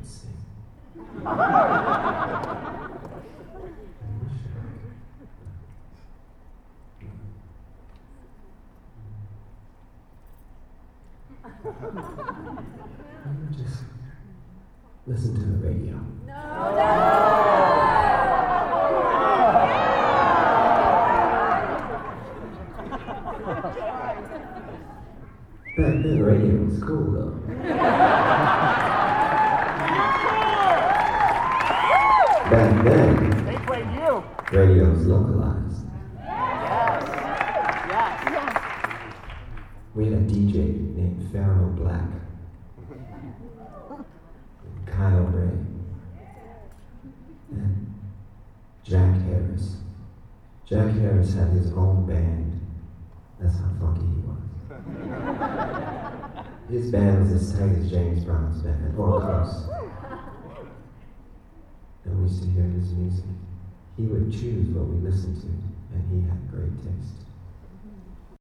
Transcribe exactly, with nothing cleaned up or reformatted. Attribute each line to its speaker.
Speaker 1: could sing. Just listen to the radio.
Speaker 2: No,
Speaker 1: Back then, radio was cool, though. Back then,
Speaker 3: They played you.
Speaker 1: radio was localized.
Speaker 3: Yes. Yes.
Speaker 1: We had a D J named Pharaoh Black, and Kyle Ray, and Jack Harris. Jack Harris had his own band. That's how funky he was. His band was as tight as James Brown's band, or close. And we used to hear his music. He would choose what we listened to.